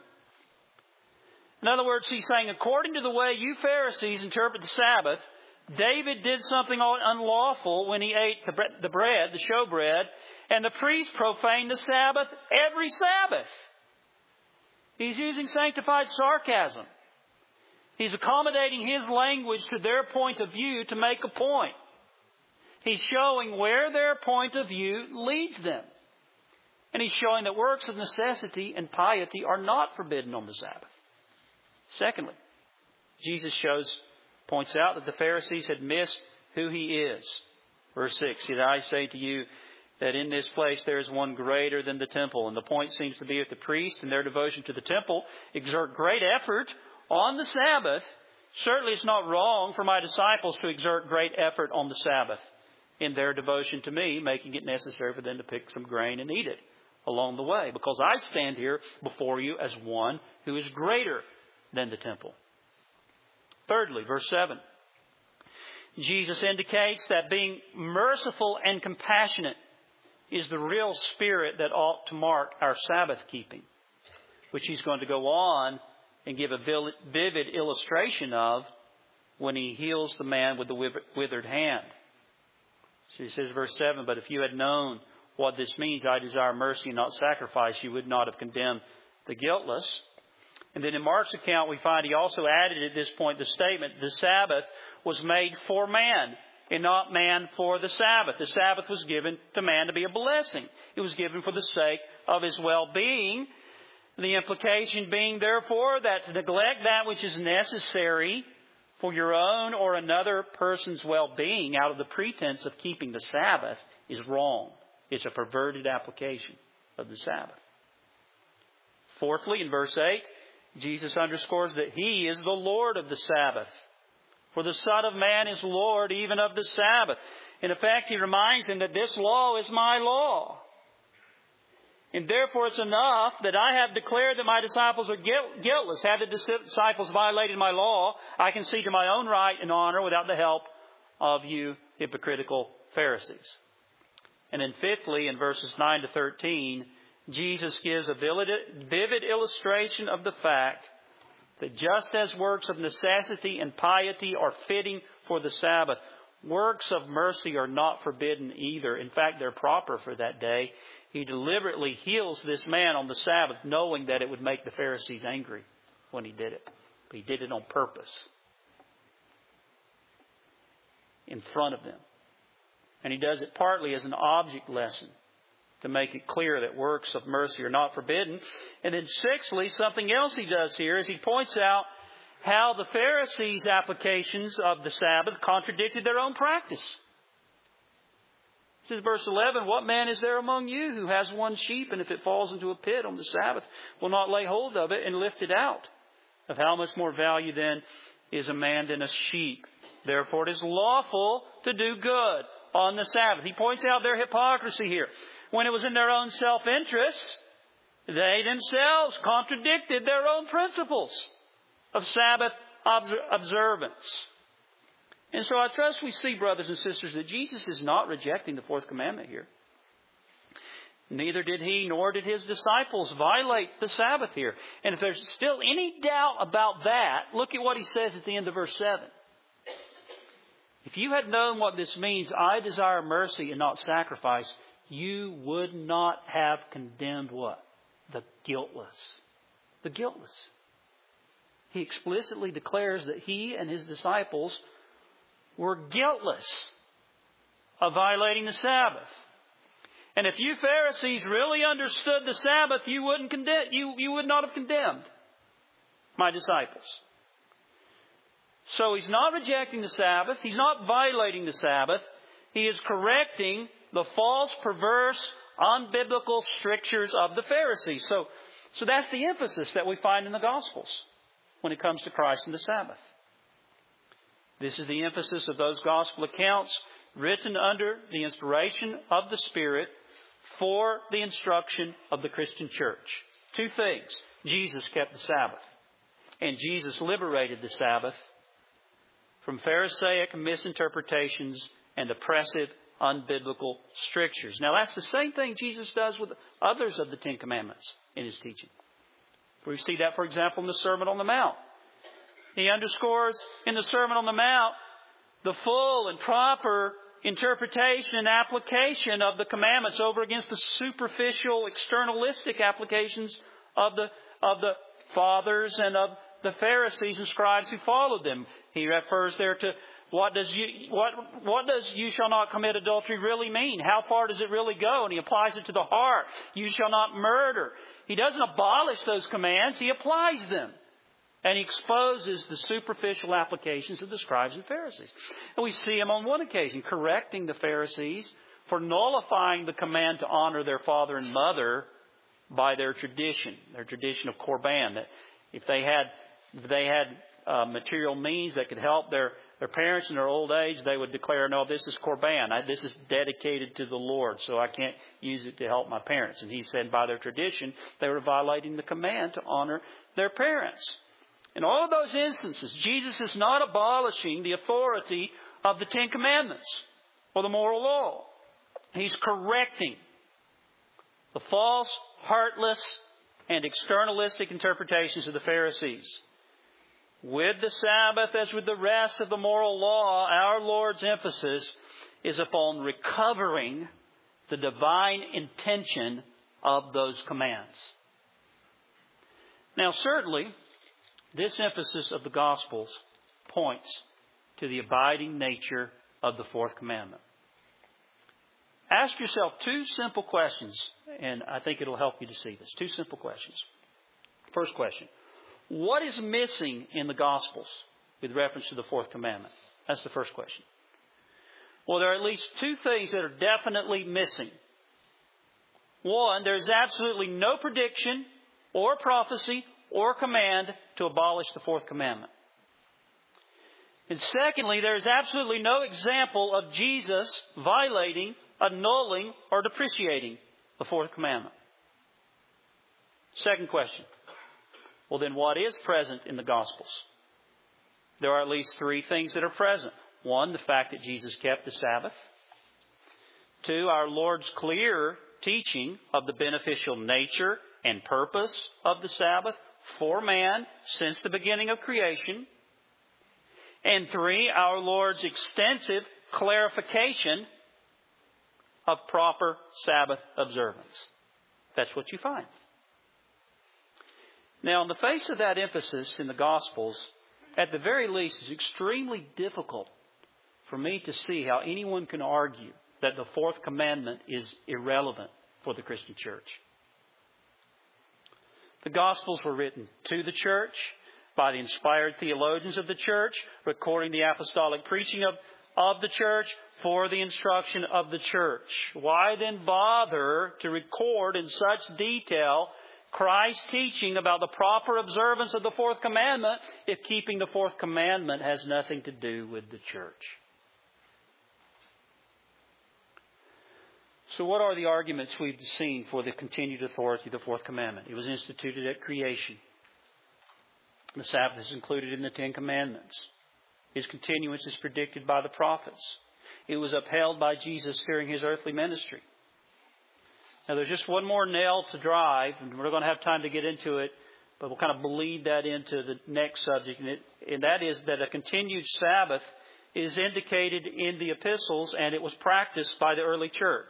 Speaker 1: In other words, he's saying, according to the way you Pharisees interpret the Sabbath, David did something unlawful when he ate the bread, the showbread, and the priests profaned the Sabbath every Sabbath. He's using sanctified sarcasm. He's accommodating his language to their point of view to make a point. He's showing where their point of view leads them. And he's showing that works of necessity and piety are not forbidden on the Sabbath. Secondly, Jesus shows, points out that the Pharisees had missed who he is. Verse six, yet I say to you that in this place there is one greater than the temple. And the point seems to be that the priests in their devotion to the temple exert great effort on the Sabbath. Certainly it's not wrong for my disciples to exert great effort on the Sabbath in their devotion to me, making it necessary for them to pick some grain and eat it along the way. Because I stand here before you as one who is greater than the temple. Thirdly, verse seven. Jesus indicates that being merciful and compassionate is the real spirit that ought to mark our Sabbath keeping, which he's going to go on and give a vivid illustration of when he heals the man with the withered hand. So he says, verse seven, but if you had known what this means, I desire mercy and not sacrifice, you would not have condemned the guiltless. And then in Mark's account, we find he also added at this point the statement, the Sabbath was made for man and not man for the Sabbath. The Sabbath was given to man to be a blessing. It was given for the sake of his well-being. The implication being, therefore, that to neglect that which is necessary for your own or another person's well-being out of the pretense of keeping the Sabbath is wrong. It's a perverted application of the Sabbath. Fourthly, in verse eight, Jesus underscores that He is the Lord of the Sabbath. For the Son of Man is Lord even of the Sabbath. In effect, He reminds them that this law is my law. And therefore it's enough that I have declared that my disciples are guiltless. Had the disciples violated my law, I can see to my own right and honor without the help of you hypocritical Pharisees. And then fifthly, in verses nine to thirteen, Jesus gives a vivid illustration of the fact that just as works of necessity and piety are fitting for the Sabbath, works of mercy are not forbidden either. In fact, they're proper for that day. He deliberately heals this man on the Sabbath, knowing that it would make the Pharisees angry when he did it. But he did it on purpose. In front of them. And he does it partly as an object lesson, to make it clear that works of mercy are not forbidden. And then sixthly, something else he does here is he points out how the Pharisees' applications of the Sabbath contradicted their own practice. This is verse eleven, what man is there among you who has one sheep, and if it falls into a pit on the Sabbath, will not lay hold of it and lift it out? Of how much more value then is a man than a sheep? Therefore it is lawful to do good on the Sabbath. He points out their hypocrisy here. When it was in their own self-interest, they themselves contradicted their own principles of Sabbath observance. And so I trust we see, brothers and sisters, that Jesus is not rejecting the fourth commandment here. Neither did he nor did his disciples violate the Sabbath here. And if there's still any doubt about that, look at what he says at the end of verse seven. If you had known what this means, I desire mercy and not sacrifice, you would not have condemned what? The guiltless. The guiltless. He explicitly declares that he and his disciples were guiltless of violating the Sabbath. And if you Pharisees really understood the Sabbath, you wouldn't condemn, you, you would not have condemned my disciples. So he's not rejecting the Sabbath. He's not violating the Sabbath. He is correcting the false, perverse, unbiblical strictures of the Pharisees. So, so that's the emphasis that we find in the Gospels when it comes to Christ and the Sabbath. This is the emphasis of those Gospel accounts written under the inspiration of the Spirit for the instruction of the Christian church. Two things. Jesus kept the Sabbath. And Jesus liberated the Sabbath from Pharisaic misinterpretations and oppressive, unbiblical strictures. Now that's the same thing Jesus does with others of the Ten Commandments in His teaching. We see that, for example, in the Sermon on the Mount. He underscores in the Sermon on the Mount the full and proper interpretation and application of the commandments over against the superficial, externalistic applications of the of the fathers and of the Pharisees and scribes who followed them. He refers there to what does you what what does you shall not commit adultery really mean? How far does it really go? And he applies it to the heart. You shall not murder. He doesn't abolish those commands. He applies them. And he exposes the superficial applications of the scribes and Pharisees. And we see him on one occasion correcting the Pharisees for nullifying the command to honor their father and mother by their tradition, their tradition of Korban. That if they had if they had uh, material means that could help their, their parents in their old age, they would declare, no, this is Korban. I, this is dedicated to the Lord, so I can't use it to help my parents. And he said by their tradition, they were violating the command to honor their parents. In all of those instances, Jesus is not abolishing the authority of the Ten Commandments or the moral law. He's correcting the false, heartless, and externalistic interpretations of the Pharisees. With the Sabbath, as with the rest of the moral law, our Lord's emphasis is upon recovering the divine intention of those commands. Now, certainly, this emphasis of the Gospels points to the abiding nature of the fourth commandment. Ask yourself two simple questions, and I think it'll help you to see this. Two simple questions. First question. What is missing in the Gospels with reference to the fourth commandment? That's the first question. Well, there are at least two things that are definitely missing. One, there is absolutely no prediction or prophecy or command to abolish the fourth commandment. And secondly, there is absolutely no example of Jesus violating, annulling, or depreciating the fourth commandment. Second question. Well, then what is present in the Gospels? There are at least three things that are present. One, the fact that Jesus kept the Sabbath. Two, our Lord's clear teaching of the beneficial nature and purpose of the Sabbath for man since the beginning of creation. And three, our Lord's extensive clarification of proper Sabbath observance. That's what you find. Now, in the face of that emphasis in the Gospels, at the very least, it's extremely difficult for me to see how anyone can argue that the fourth commandment is irrelevant for the Christian church. The Gospels were written to the church by the inspired theologians of the church, recording the apostolic preaching of, of the church for the instruction of the church. Why then bother to record in such detail Christ's teaching about the proper observance of the fourth commandment if keeping the fourth commandment has nothing to do with the church? So what are the arguments we've seen for the continued authority of the fourth commandment? It was instituted at creation. The Sabbath is included in the Ten Commandments. Its continuance is predicted by the prophets. It was upheld by Jesus during His earthly ministry. Now there's just one more nail to drive, and we're going to have time to get into it, but we'll kind of bleed that into the next subject, and, it, and that is that a continued Sabbath is indicated in the epistles, and it was practiced by the early church.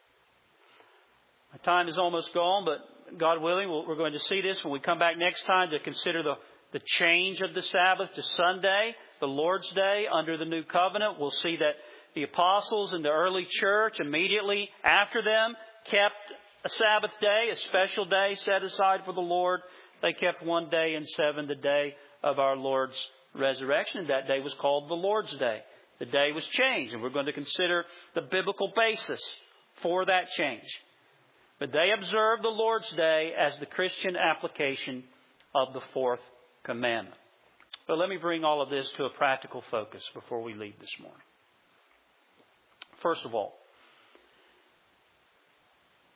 Speaker 1: My time is almost gone, but God willing, we're going to see this when we come back next time to consider the, the change of the Sabbath to Sunday, the Lord's Day under the new covenant. We'll see that the apostles in the early church immediately after them kept a Sabbath day, a special day set aside for the Lord. They kept one day in seven, the day of our Lord's resurrection. That day was called the Lord's Day. The day was changed, and we're going to consider the biblical basis for that change. But they observed the Lord's Day as the Christian application of the fourth commandment. But let me bring all of this to a practical focus before we leave this morning. First of all,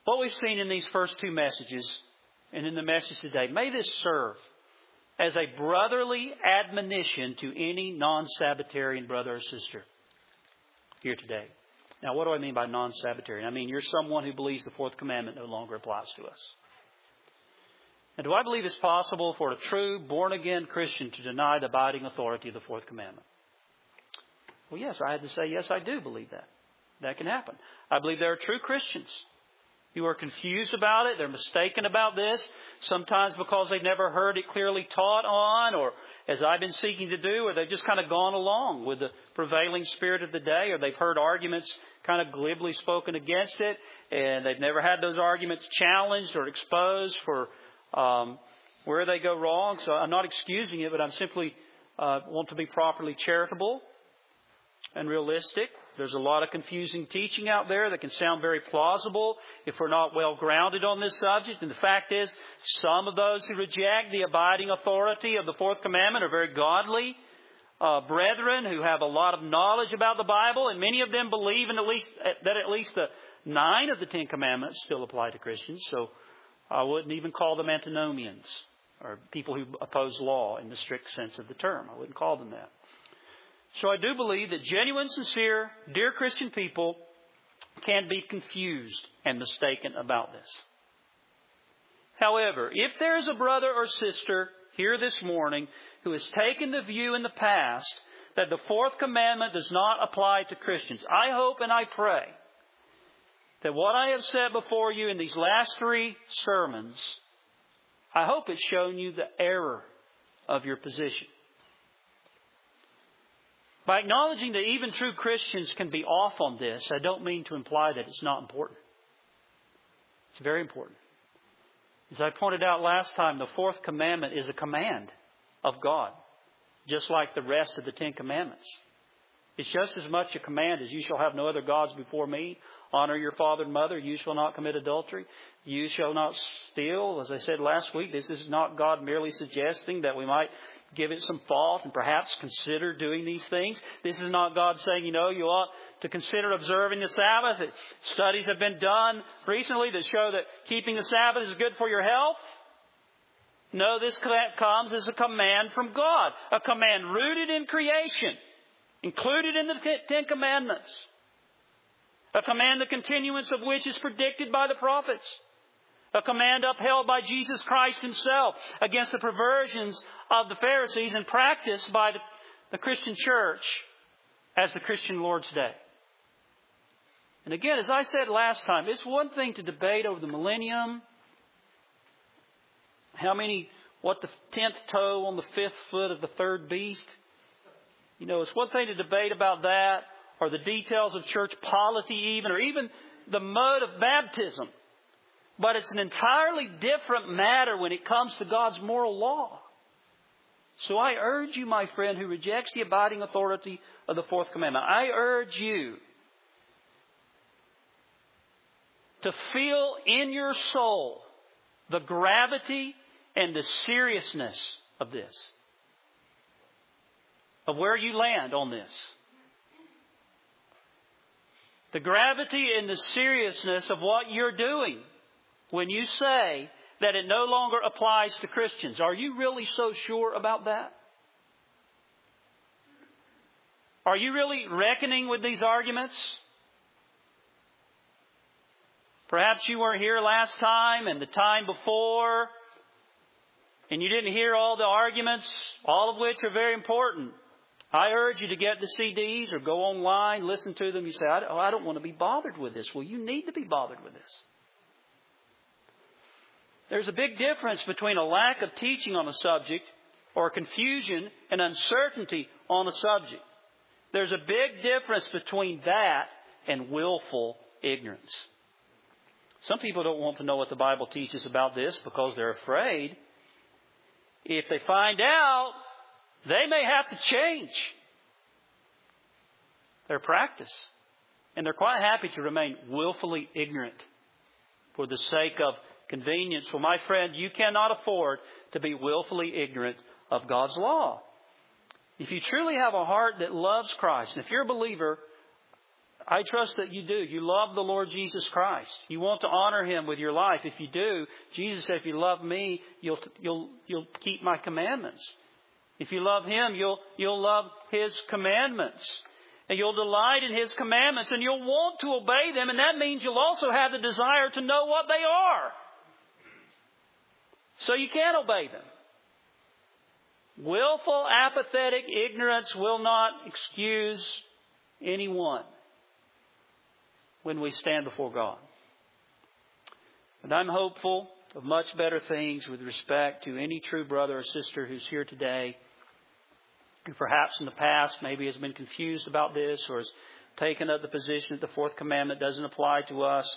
Speaker 1: what we've seen in these first two messages and in the message today, may this serve as a brotherly admonition to any non-Sabbatarian brother or sister here today. Now, what do I mean by non-Sabbatarian? I mean, you're someone who believes the fourth commandment no longer applies to us. And do I believe it's possible for a true born-again Christian to deny the abiding authority of the fourth commandment? Well, yes, I had to say, yes, I do believe that. That can happen. I believe there are true Christians who are confused about it. They're mistaken about this. Sometimes because they've never heard it clearly taught on, or as I've been seeking to do, or they've just kind of gone along with the prevailing spirit of the day, or they've heard arguments kind of glibly spoken against it, and they've never had those arguments challenged or exposed for um, where they go wrong. So I'm not excusing it, but I'm simply uh, want to be properly charitable and realistic. There's a lot of confusing teaching out there that can sound very plausible if we're not well grounded on this subject. And the fact is, some of those who reject the abiding authority of the fourth commandment are very godly uh, brethren who have a lot of knowledge about the Bible, and many of them believe in at least that at least the nine of the Ten Commandments still apply to Christians. So I wouldn't even call them antinomians or people who oppose law in the strict sense of the term. I wouldn't call them that. So I do believe that genuine, sincere, dear Christian people can be confused and mistaken about this. However, if there is a brother or sister here this morning who has taken the view in the past that the fourth commandment does not apply to Christians, I hope and I pray that what I have said before you in these last three sermons, I hope it's shown you the error of your position. By acknowledging that even true Christians can be off on this, I don't mean to imply that it's not important. It's very important. As I pointed out last time, the fourth commandment is a command of God, just like the rest of the Ten Commandments. It's just as much a command as you shall have no other gods before me. Honor your father and mother. You shall not commit adultery. You shall not steal. As I said last week, this is not God merely suggesting that we might give it some thought and perhaps consider doing these things. This is not God saying, you know, you ought to consider observing the Sabbath. Studies have been done recently that show that keeping the Sabbath is good for your health. No, this comes as a command from God. A command rooted in creation, included in the Ten Commandments. A command the continuance of which is predicted by the prophets. A command upheld by Jesus Christ Himself against the perversions of the Pharisees and practiced by the, the Christian church as the Christian Lord's Day. And again, as I said last time, it's one thing to debate over the millennium, how many, what the tenth toe on the fifth foot of the third beast. You know, it's one thing to debate about that, or the details of church polity even, or even the mode of baptism. But it's an entirely different matter when it comes to God's moral law. So I urge you, my friend, who rejects the abiding authority of the fourth commandment, I urge you to feel in your soul the gravity and the seriousness of this, of where you land on this. The gravity and the seriousness of what you're doing when you say that it no longer applies to Christians. Are you really so sure about that? Are you really reckoning with these arguments? Perhaps you weren't here last time and the time before, and you didn't hear all the arguments, all of which are very important. I urge you to get the C Ds or go online, listen to them. You say, oh, I don't want to be bothered with this. Well, you need to be bothered with this. There's a big difference between a lack of teaching on a subject or confusion and uncertainty on a subject. There's a big difference between that and willful ignorance. Some people don't want to know what the Bible teaches about this because they're afraid if they find out, they may have to change their practice. And they're quite happy to remain willfully ignorant for the sake of convenience. Well, my friend, you cannot afford to be willfully ignorant of God's law. If you truly have a heart that loves Christ, and if you're a believer, I trust that you do. You love the Lord Jesus Christ. You want to honor Him with your life. If you do, Jesus said, if you love me, you'll, you'll, you'll keep my commandments. If you love Him, you'll, you'll love His commandments. And you'll delight in His commandments, and you'll want to obey them, and that means you'll also have the desire to know what they are. So you can obey them. Willful, apathetic ignorance will not excuse anyone when we stand before God. And I'm hopeful of much better things with respect to any true brother or sister who's here today, who perhaps in the past maybe has been confused about this or has taken up the position that the fourth commandment doesn't apply to us.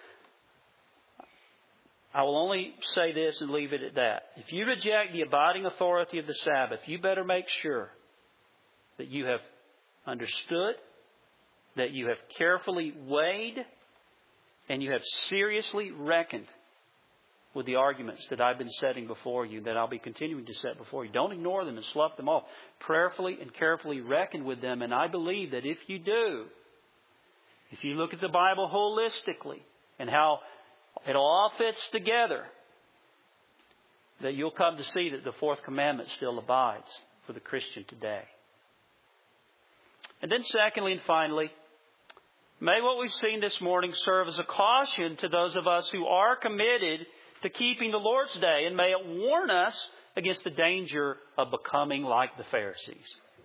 Speaker 1: I will only say this and leave it at that. If you reject the abiding authority of the Sabbath, you better make sure that you have understood, that you have carefully weighed, and you have seriously reckoned with the arguments that I've been setting before you, that I'll be continuing to set before you. Don't ignore them and slough them off. Prayerfully and carefully reckon with them. And I believe that if you do, if you look at the Bible holistically and how it all fits together, that you'll come to see that the fourth commandment still abides for the Christian today. And then secondly and finally, may what we've seen this morning serve as a caution to those of us who are committed to keeping the Lord's Day, and may it warn us against the danger of becoming like the Pharisees.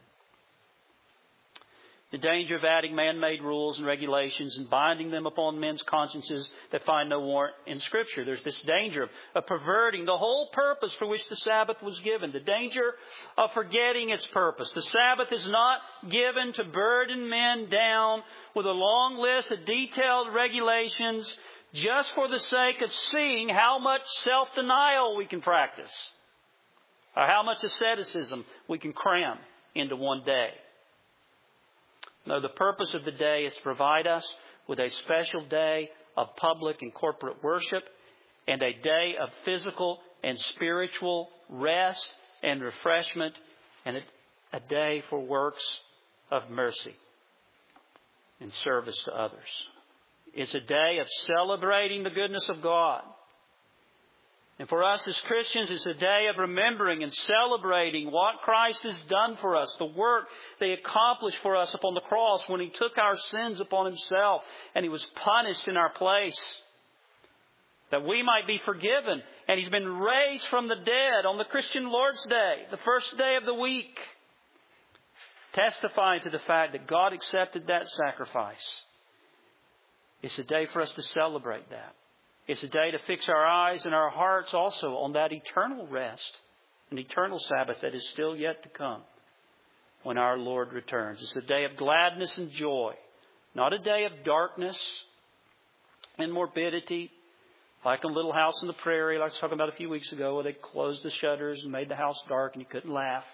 Speaker 1: The danger of adding man-made rules and regulations and binding them upon men's consciences that find no warrant in Scripture. There's this danger of, of perverting the whole purpose for which the Sabbath was given. The danger of forgetting its purpose. The Sabbath is not given to burden men down with a long list of detailed regulations just for the sake of seeing how much self-denial we can practice, or how much asceticism we can cram into one day. No, the purpose of the day is to provide us with a special day of public and corporate worship, and a day of physical and spiritual rest and refreshment, and a, a day for works of mercy and service to others. It's a day of celebrating the goodness of God. And for us as Christians, it's a day of remembering and celebrating what Christ has done for us, the work they accomplished for us upon the cross when He took our sins upon Himself and He was punished in our place, that we might be forgiven. And He's been raised from the dead on the Christian Lord's Day, the first day of the week, testifying to the fact that God accepted that sacrifice. It's a day for us to celebrate that. It's a day to fix our eyes and our hearts also on that eternal rest, an eternal Sabbath that is still yet to come when our Lord returns. It's a day of gladness and joy, not a day of darkness and morbidity, like a Little House on the Prairie, like I was talking about a few weeks ago, where they closed the shutters and made the house dark and you couldn't laugh.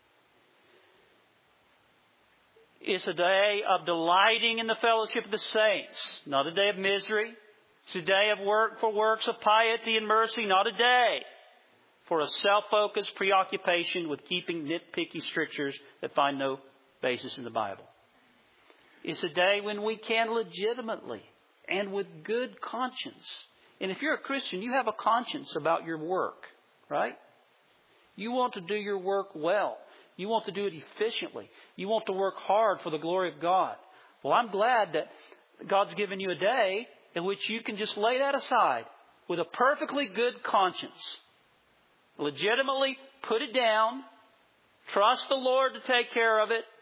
Speaker 1: It's a day of delighting in the fellowship of the saints, not a day of misery. It's a day of work for works of piety and mercy, not a day for a self-focused preoccupation with keeping nitpicky strictures that find no basis in the Bible. It's a day when we can legitimately and with good conscience. And if you're a Christian, you have a conscience about your work, right? You want to do your work well. You want to do it efficiently. You want to work hard for the glory of God. Well, I'm glad that God's given you a day in which you can just lay that aside with a perfectly good conscience. Legitimately put it down. Trust the Lord to take care of it.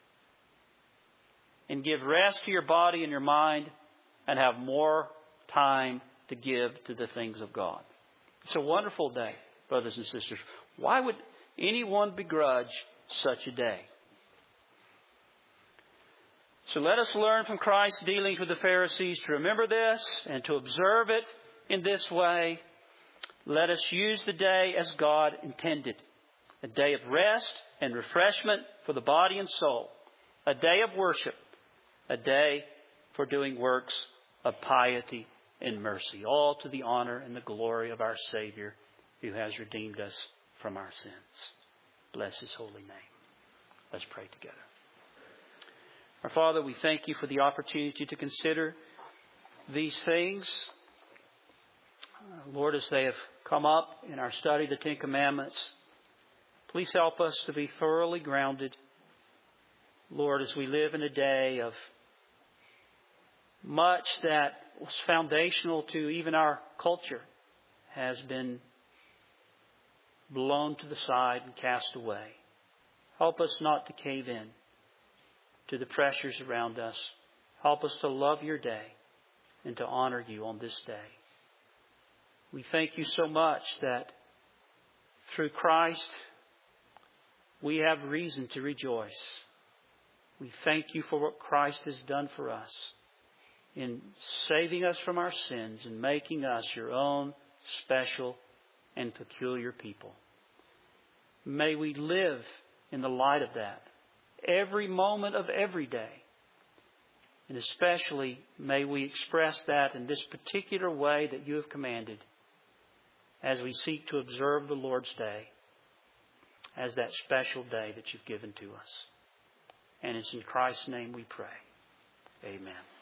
Speaker 1: And give rest to your body and your mind. And have more time to give to the things of God. It's a wonderful day, brothers and sisters. Why would anyone begrudge such a day? So let us learn from Christ's dealings with the Pharisees to remember this and to observe it in this way. Let us use the day as God intended. A day of rest and refreshment for the body and soul. A day of worship. A day for doing works of piety and mercy. All to the honor and the glory of our Savior who has redeemed us from our sins. Bless His holy name. Let's pray together. Our Father, we thank you for the opportunity to consider these things. Uh, Lord, as they have come up in our study of the Ten Commandments, please help us to be thoroughly grounded. Lord, as we live in a day of much that was foundational to even our culture has been blown to the side and cast away. Help us not to cave in to the pressures around us. Help us to love your day and to honor you on this day. We thank you so much that through Christ we have reason to rejoice. We thank you for what Christ has done for us in saving us from our sins and making us your own special and peculiar people. May we live in the light of that every moment of every day. And especially may we express that in this particular way that you have commanded as we seek to observe the Lord's Day as that special day that you've given to us. And it's in Christ's name we pray. Amen.